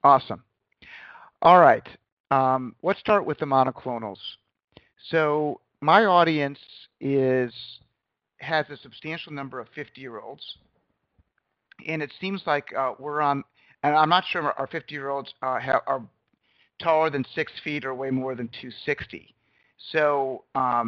Awesome. All right. Let's start with the monoclonals. So my audience is has a substantial number of 50-year-olds, and it seems like we're on. And I'm not sure our 50-year-olds are taller than 6 feet or weigh more than 260. So,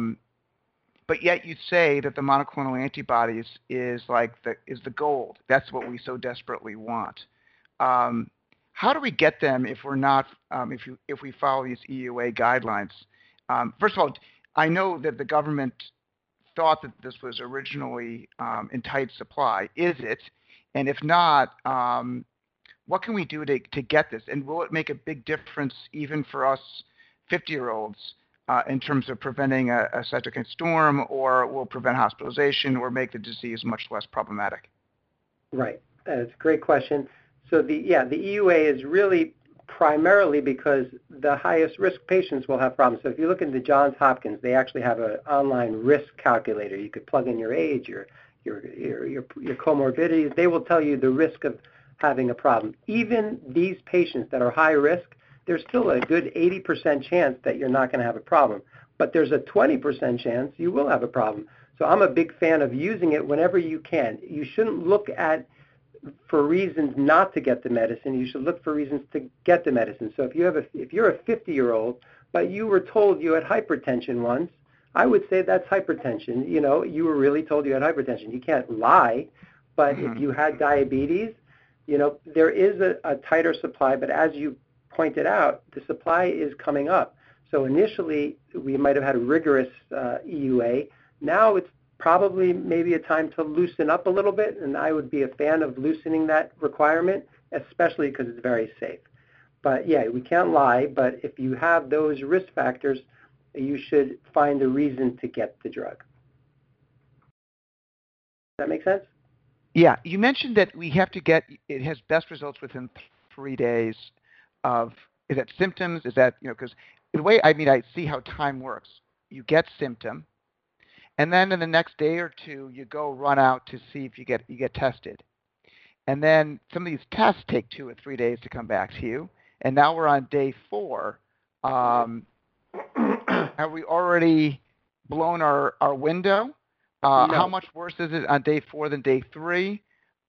but yet you say that the monoclonal antibodies is the gold. That's what we so desperately want. Um, how do we get them if we're not if we follow these EUA guidelines? First of all, I know that the government thought that this was originally in tight supply. Is it? And if not, what can we do to get this? And will it make a big difference even for us 50-year-olds in terms of preventing a cytokine storm, or will prevent hospitalization or make the disease much less problematic? Right. That's a great question. So the EUA is really primarily because the highest risk patients will have problems. So if you look into Johns Hopkins, they actually have an online risk calculator. You could plug in your age, your comorbidities. They will tell you the risk of having a problem. Even these patients that are high risk, there's still a good 80% chance that you're not going to have a problem. But there's a 20% chance you will have a problem. So I'm a big fan of using it whenever you can. You shouldn't look for reasons not to get the medicine. You should look for reasons to get the medicine. So if you're a 50-year-old, but you were told you had hypertension once, I would say that's hypertension. You were really told you had hypertension. You can't lie. But if you had diabetes, there is a tighter supply. But as you pointed out, the supply is coming up. So initially, we might have had a rigorous EUA. Now it's probably maybe a time to loosen up a little bit, and I would be a fan of loosening that requirement, especially because it's very safe. But yeah, we can't lie, but if you have those risk factors, you should find a reason to get the drug. Does that make sense? Yeah, you mentioned that it has best results within 3 days of, is that symptoms? Is that, because the way, I see how time works. You get symptom, and then in the next day or two, you go run out to see if you get tested. And then some of these tests take 2 or 3 days to come back to you. And now we're on day 4. Have we already blown our window? No. How much worse is it on day 4 than day 3?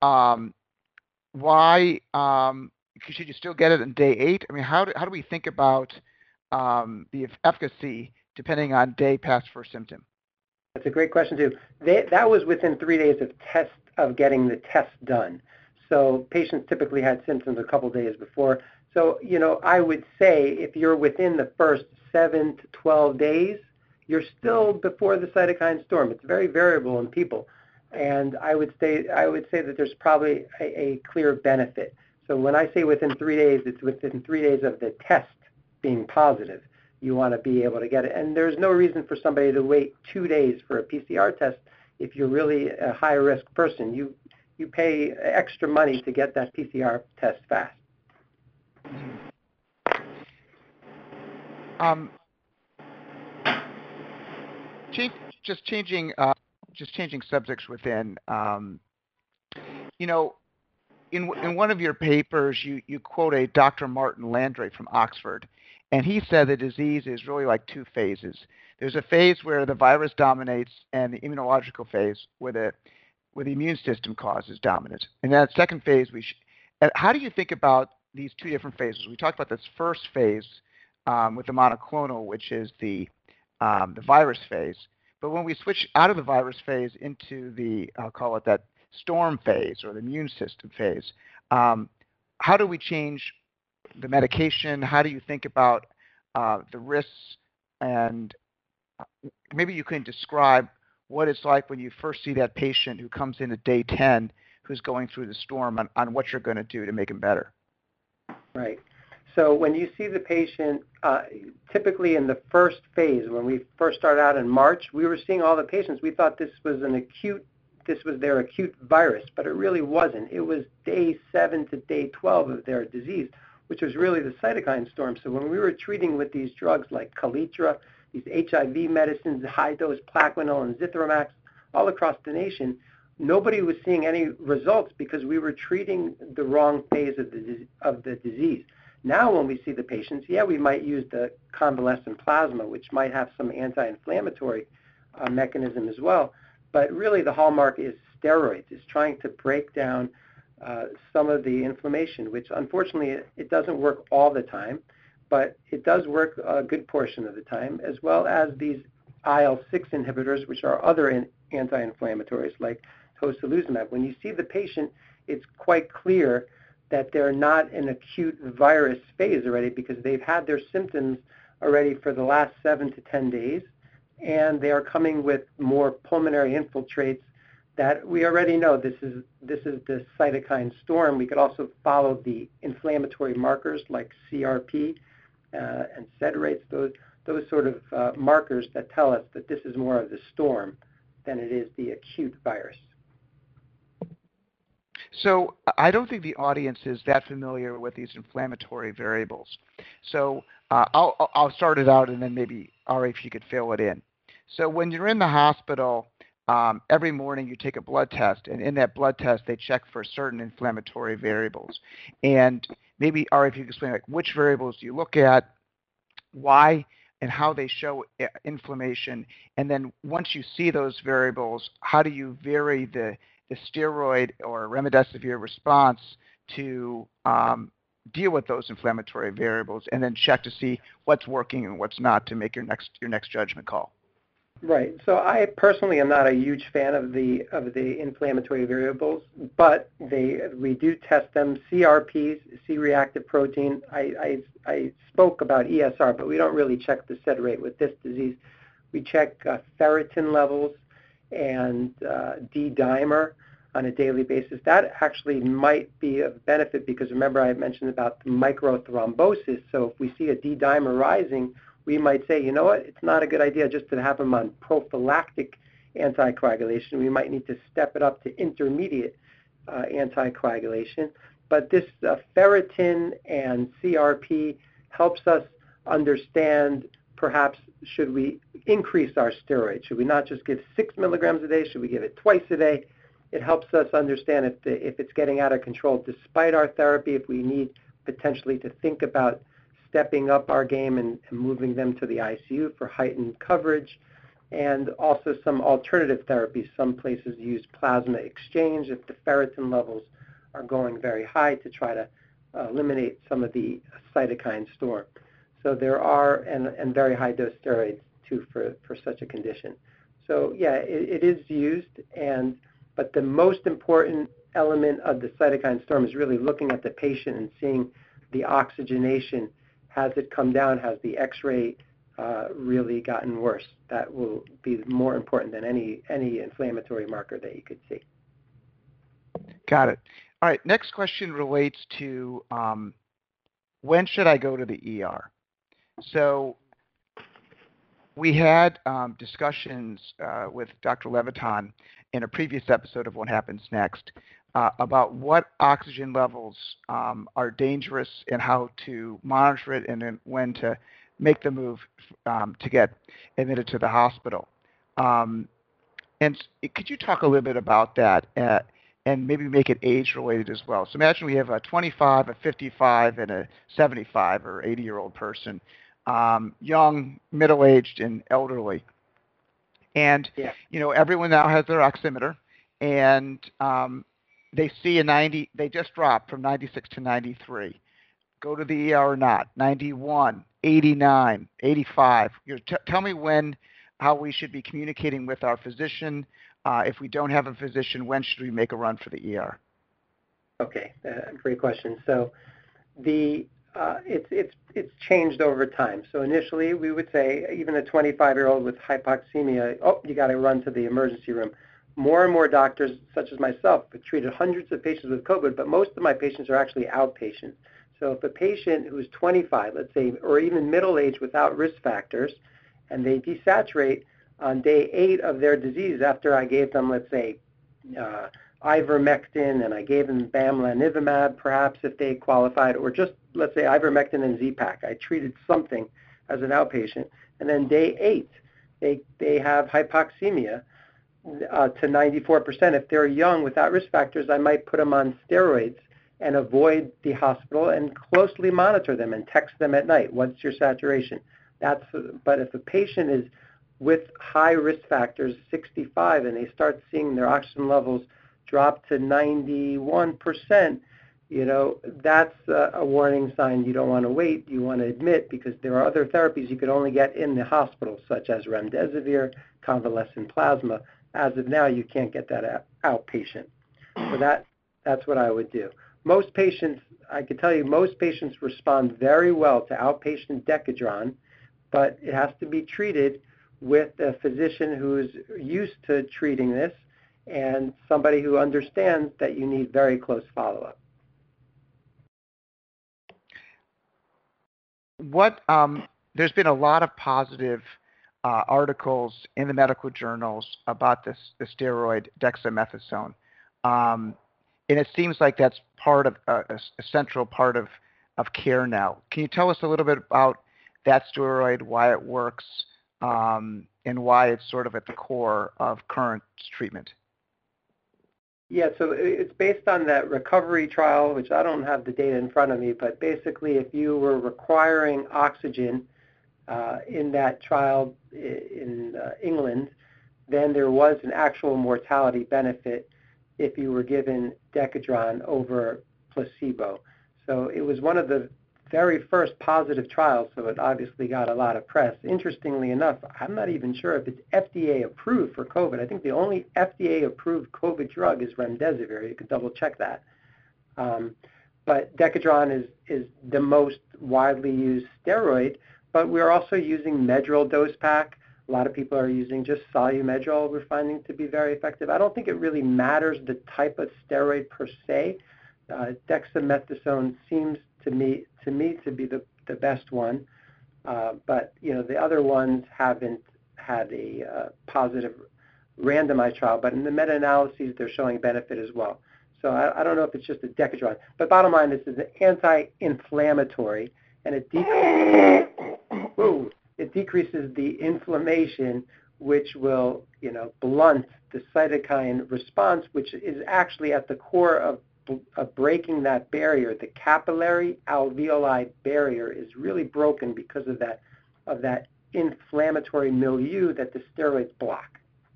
Why should you still get it on day 8? How do we think about the efficacy depending on day past first symptom? That's a great question too. That was within 3 days of getting the test done. So patients typically had symptoms a couple days before. So I would say if you're within the first 7 to 12 days, you're still before the cytokine storm. It's very variable in people, and I would say that there's probably a clear benefit. So when I say within 3 days, it's within 3 days of the test being positive. You want to be able to get it. And there's no reason for somebody to wait 2 days for a PCR test if you're really a high-risk person. You pay extra money to get that PCR test fast. Just changing subjects within. In one of your papers, you quote a Dr. Martin Landry from Oxford, and he said the disease is really like 2 phases. There's a phase where the virus dominates, and the immunological phase where the immune system causes dominance. And that second phase, how do you think about these 2 different phases? We talked about this first phase with the monoclonal, which is the virus phase. But when we switch out of the virus phase into I'll call it that storm phase or the immune system phase, how do we change the medication? How do you think about the risks? And maybe you can describe what it's like when you first see that patient who comes in at day 10 who's going through the storm on what you're going to do to make him better. Right. So when you see the patient, typically in the first phase, when we first started out in March, we were seeing all the patients. We thought this was their acute virus, but it really wasn't. It was day 7 to day 12 of their disease, which was really the cytokine storm. So when we were treating with these drugs like Kaletra, these HIV medicines, high-dose Plaquenil and Zithromax, all across the nation, nobody was seeing any results because we were treating the wrong phase of the disease. Now when we see the patients, yeah, we might use the convalescent plasma, which might have some anti-inflammatory mechanism as well. But really the hallmark is steroids. It's trying to break down some of the inflammation, which unfortunately it doesn't work all the time, but it does work a good portion of the time, as well as these IL-6 inhibitors, which are other anti-inflammatories like tocilizumab. When you see the patient, it's quite clear that they're not in acute virus phase already because they've had their symptoms already for the last 7 to 10 days, and they are coming with more pulmonary infiltrates that we already know this is the cytokine storm. We could also follow the inflammatory markers like CRP and sedierates, those sort of markers that tell us that this is more of the storm than it is the acute virus. So I don't think the audience is that familiar with these inflammatory variables. So I'll start it out, and then maybe, Ari, if you could fill it in. So when you're in the hospital, every morning you take a blood test, and in that blood test they check for certain inflammatory variables. And maybe, Ari, if you could explain, like, which variables do you look at, why, and how they show inflammation, and then once you see those variables, how do you vary the steroid or remdesivir response to deal with those inflammatory variables, and then check to see what's working and what's not to make your next judgment call? Right. So I personally am not a huge fan of the inflammatory variables, but we do test them. CRP, C-reactive protein. I spoke about ESR, but we don't really check the sed-rate with this disease. We check ferritin levels and D-dimer on a daily basis. That actually might be of benefit because remember I mentioned about the microthrombosis. So if we see a D-dimer rising, we might say, you know what, it's not a good idea just to have them on prophylactic anticoagulation. We might need to step it up to intermediate anticoagulation. But this ferritin and CRP helps us understand perhaps should we increase our steroid? Should we not just give 6 milligrams a day? Should we give it twice a day? It helps us understand if it's getting out of control despite our therapy, if we need potentially to think about stepping up our game and moving them to the ICU for heightened coverage, and also some alternative therapies. Some places use plasma exchange if the ferritin levels are going very high to try to eliminate some of the cytokine storm. So there are, and very high dose steroids too for such a condition. So yeah, it is used, but the most important element of the cytokine storm is really looking at the patient and seeing the oxygenation. Has it come down? Has the X-ray really gotten worse? That will be more important than any inflammatory marker that you could see. Got it. All right. Next question relates to when should I go to the ER? So we had discussions with Dr. Levitan in a previous episode of What Happens Next about what oxygen levels are dangerous and how to monitor it, and then when to make the move to get admitted to the hospital. And could you talk a little bit about that and maybe make it age-related as well? So imagine we have a 25, a 55, and a 75 or 80-year-old person, young, middle-aged, and elderly. And, everyone now has their oximeter, and they see a 90, they just dropped from 96 to 93. Go to the ER or not? 91, 89, 85. Tell me how we should be communicating with our physician. If we don't have a physician, when should we make a run for the ER? Okay, great question. So it's changed over time. So initially we would say even a 25-year-old with hypoxemia, you got to run to the emergency room. More and more doctors, such as myself, have treated hundreds of patients with COVID, but most of my patients are actually outpatients. So if a patient who's 25, let's say, or even middle-aged without risk factors, and they desaturate on day 8 of their disease after I gave them, let's say, ivermectin, and I gave them bamlanivimab, perhaps if they qualified, or just, let's say, ivermectin and Z-Pak. I treated something as an outpatient. And then day 8, they have hypoxemia to 94%. If they're young without risk factors, I might put them on steroids and avoid the hospital and closely monitor them and text them at night. What's your saturation? But if a patient is with high risk factors, 65, and they start seeing their oxygen levels drop to 91%, that's a warning sign. You don't want to wait. You want to admit, because there are other therapies you could only get in the hospital, such as remdesivir, convalescent plasma. As of now, you can't get that outpatient. So that's what I would do. Most patients, I can tell you, most patients respond very well to outpatient Decadron, but it has to be treated with a physician who's used to treating this and somebody who understands that you need very close follow-up. There's been a lot of positive articles in the medical journals about the steroid dexamethasone. And it seems like that's part of a central part of care now. Can you tell us a little bit about that steroid, why it works, and why it's sort of at the core of current treatment? Yeah, so it's based on that recovery trial, which I don't have the data in front of me, but basically if you were requiring oxygen in that trial in England, then there was an actual mortality benefit if you were given Decadron over placebo. So it was one of the very first positive trials, so it obviously got a lot of press. Interestingly enough, I'm not even sure if it's FDA approved for COVID. I think the only FDA approved COVID drug is remdesivir. You could double check that. But Decadron is the most widely used steroid, but we're also using Medrol dose pack. A lot of people are using just Solumedrol, we're finding to be very effective. I don't think it really matters the type of steroid per se. Dexamethasone seems to me to be the best one, but the other ones haven't had a positive randomized trial, but in the meta-analyses they're showing benefit as well. So I don't know if it's just a Decadron, but bottom line, this is an anti-inflammatory, and it decreases the inflammation, which will blunt the cytokine response, which is actually at the core of breaking that barrier. The capillary alveoli barrier is really broken because of that inflammatory milieu that the steroids block.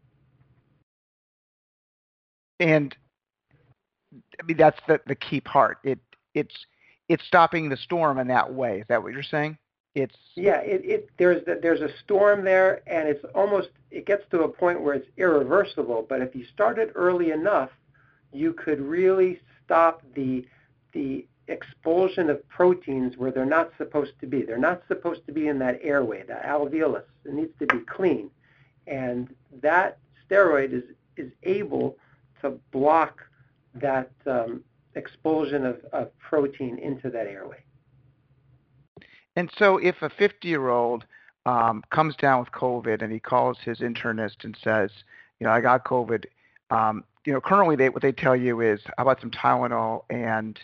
And I mean, that's the key part. It's stopping the storm in that way. Is that what you're saying? There's a storm there, and it gets to a point where it's irreversible. But if you started early enough, you could really stop the expulsion of proteins where they're not supposed to be. They're not supposed to be in that airway, that alveolus. It needs to be clean, and that steroid is able to block that expulsion of protein into that airway. And so if a 50-year-old comes down with COVID and he calls his internist and says, I got COVID, currently what they tell you is, how about some Tylenol and,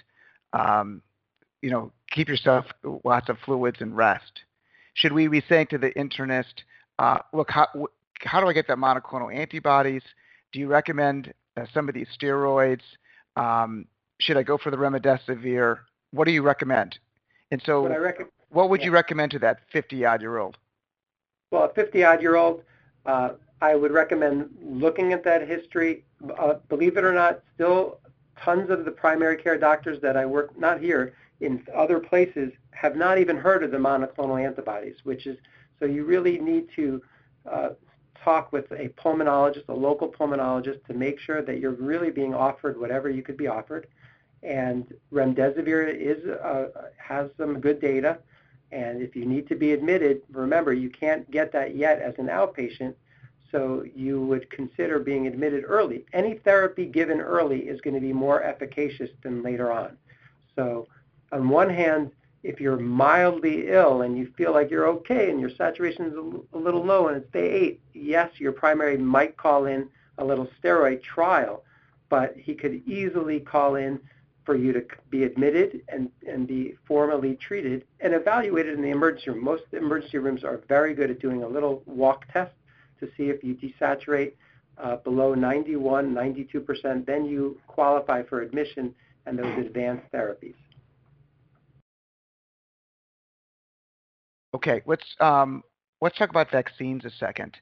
keep yourself lots of fluids and rest. Should we be saying to the internist, look, how do I get that monoclonal antibodies? Do you recommend some of these steroids? Should I go for the remdesivir? What do you recommend? And so what would you recommend to that 50-odd-year-old? Well, a 50-odd-year-old, I would recommend looking at that history. Believe it or not, still tons of the primary care doctors that I work, not here, in other places, have not even heard of the monoclonal antibodies, so you really need to talk with a pulmonologist, a local pulmonologist, to make sure that you're really being offered whatever you could be offered. And remdesivir has some good data. And if you need to be admitted, remember, you can't get that yet as an outpatient, so you would consider being admitted early. Any therapy given early is going to be more efficacious than later on. So on one hand, if you're mildly ill and you feel like you're okay and your saturation is a little low and it's day 8, yes, your primary might call in a little steroid trial, but he could easily call in for you to be admitted and be formally treated and evaluated in the emergency room. Most emergency rooms are very good at doing a little walk test to see if you desaturate below 91, 92%. Then you qualify for admission and those advanced therapies. Okay, let's talk about vaccines a second.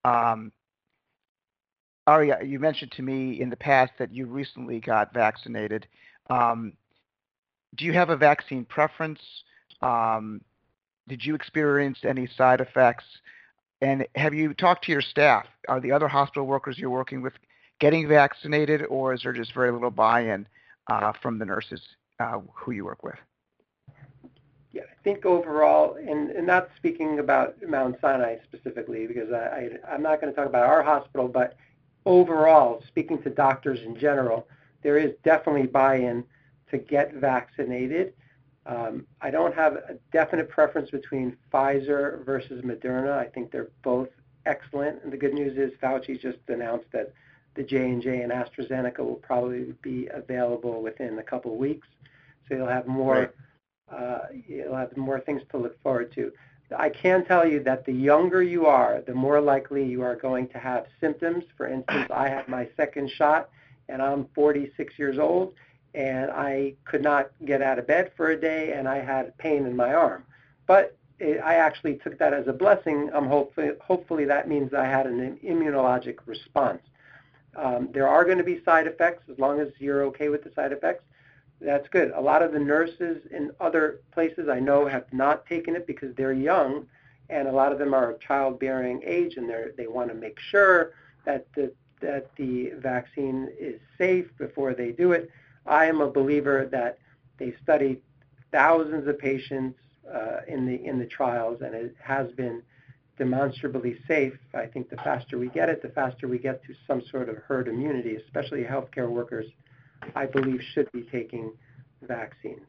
Aria, you mentioned to me in the past that you recently got vaccinated. Um, do you have a vaccine preference? Um, did you experience any side effects? And have you talked to your staff? Are the other hospital workers you're working with getting vaccinated, or is there just very little buy-in from the nurses who you work with? Yeah, I think overall, and not speaking about Mount Sinai specifically, because I'm not going to talk about our hospital, but overall, speaking to doctors in general, there is definitely buy-in to get vaccinated. I don't have a definite preference between Pfizer versus Moderna. I think they're both excellent. And the good news is Fauci just announced that the J&J and AstraZeneca will probably be available within a couple of weeks. So you'll have more, you'll have more things to look forward to. I can tell you that the younger you are, the more likely you are going to have symptoms. For instance, I had my second shot, and I'm 46 years old, and I could not get out of bed for a day, and I had pain in my arm. But I actually took that as a blessing. Hopefully that means I had an immunologic response. There are going to be side effects. As long as you're okay with the side effects, that's good. A lot of the nurses in other places I know have not taken it because they're young, and a lot of them are of childbearing age, and they want to make sure that the vaccine is safe before they do it. I am a believer that they studied thousands of patients in the trials, and it has been demonstrably safe. I think the faster we get it, the faster we get to some sort of herd immunity, especially healthcare workers, I believe, should be taking vaccines.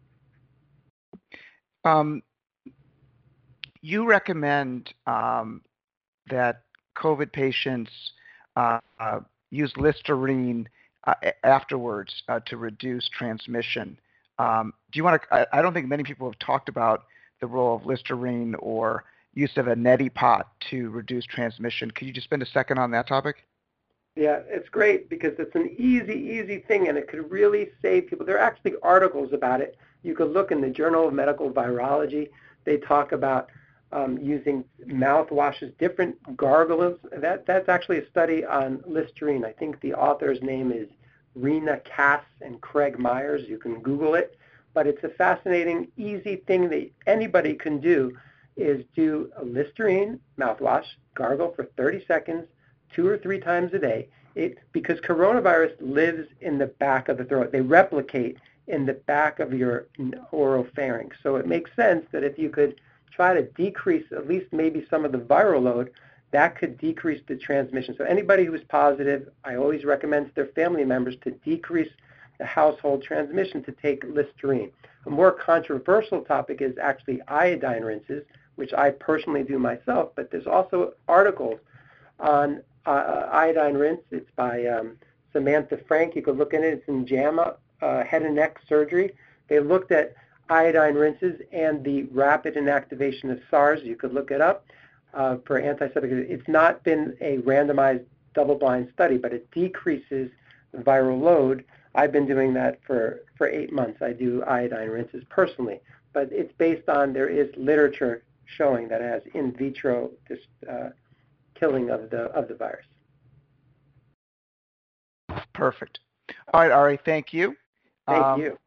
You recommend that COVID patients use Listerine afterwards to reduce transmission. Do you want to? I don't think many people have talked about the role of Listerine or use of a neti pot to reduce transmission. Could you just spend a second on that topic? Yeah, it's great because it's an easy thing, and it could really save people. There are actually articles about it. You could look in the Journal of Medical Virology. They talk about using mouthwashes, different gargles. That's actually a study on Listerine. I think the author's name is Rena Cass and Craig Myers. You can Google it. But it's a fascinating, easy thing that anybody can do, is do a Listerine mouthwash, gargle for 30 seconds, 2 or 3 times a day. Because coronavirus lives in the back of the throat. They replicate in the back of your oropharynx. So it makes sense that if you could try to decrease at least maybe some of the viral load, that could decrease the transmission. So anybody who's positive, I always recommend to their family members to decrease the household transmission to take Listerine. A more controversial topic is actually iodine rinses, which I personally do myself, but there's also articles on iodine rinse. It's by Samantha Frank. You could look at it. It's in JAMA, Head and Neck Surgery. They looked at iodine rinses and the rapid inactivation of SARS. You could look it up for antiseptic. It's not been a randomized double-blind study, but it decreases viral load. I've been doing that for 8 months. I do iodine rinses personally, but it's based on, there is literature showing that it has in vitro killing of the virus. Perfect. All right, Ari, thank you. Thank you.